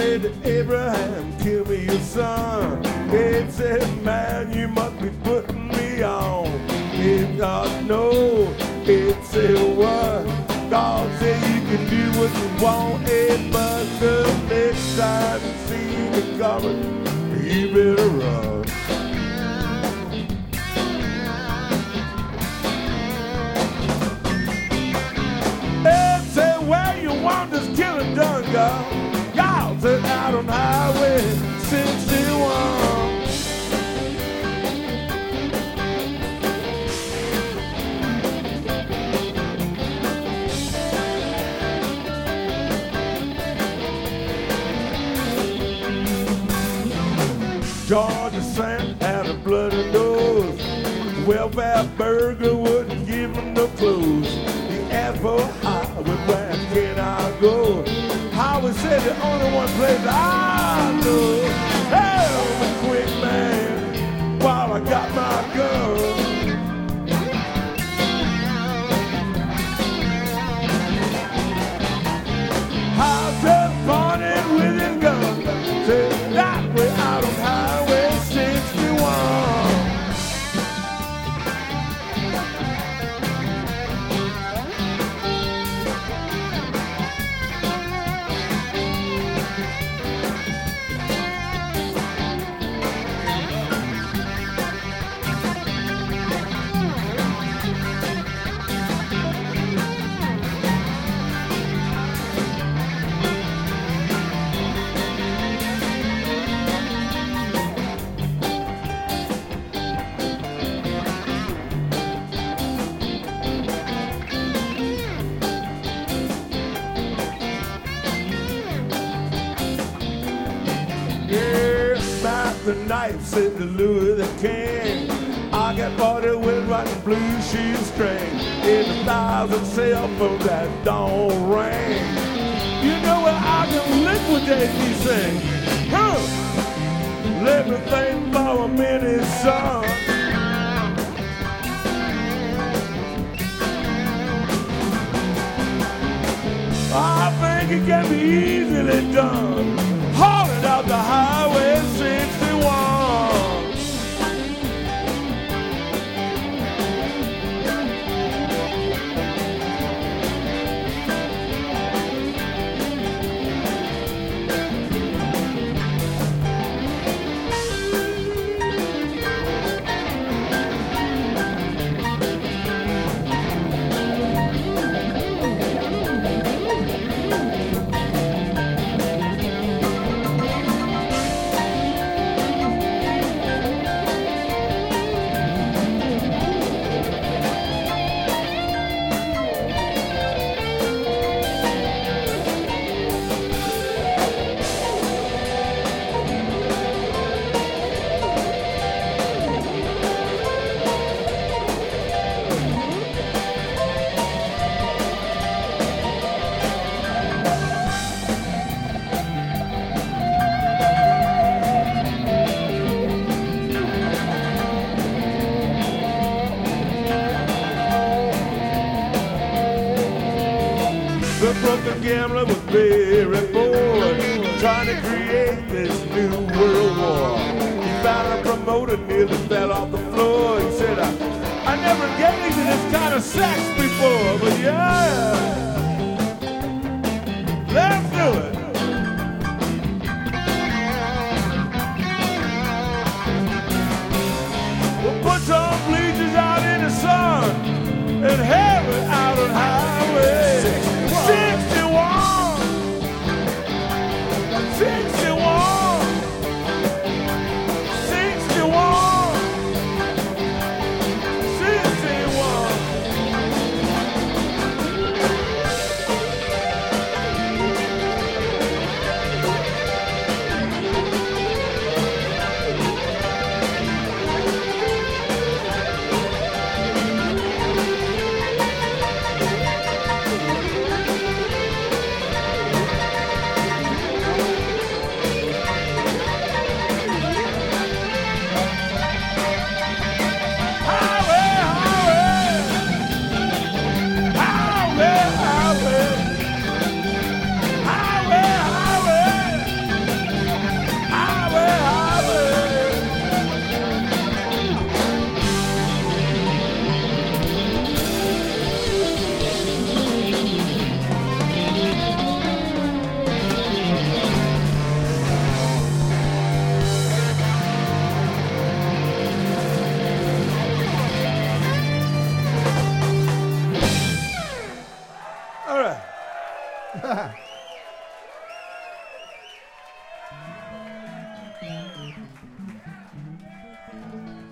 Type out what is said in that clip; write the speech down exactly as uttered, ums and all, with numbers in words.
said to Abraham, kill me your son. It said, man, you must be putting me on. It God, no. It said, what? God said you can do what you want. It but the next time you see me coming, you better run. It said, where you want this killing done, God? God said, out on Highway sixty-one. Georgia Sam had a bloody nose. Welfare burglar wouldn't give him no clothes. He asked for a highway, where can I go? Highway said the only one place I know. Help me quick, man, while I got my gun. I just pointed with his gun. Said that way out on Highway sixty-one. The knife said to Louis the King, I got forty with rotten blue shoestring. In a thousand cell phones that don't ring. You know where I can liquidate these things? Huh? Let me think for a minute, son. I think it can be easily done. Hauling out the Highway sixty-one. The broken gambler was very bored, trying to create this new world war. He found a promoter, nearly fell off the floor. He said, I, I never engaged in this kind of sex before, but yeah, let's do it. We'll put some bleachers out in the sun and have it out on Highway sixty-one. sixty-one. sixty-one. sixty-one. All right.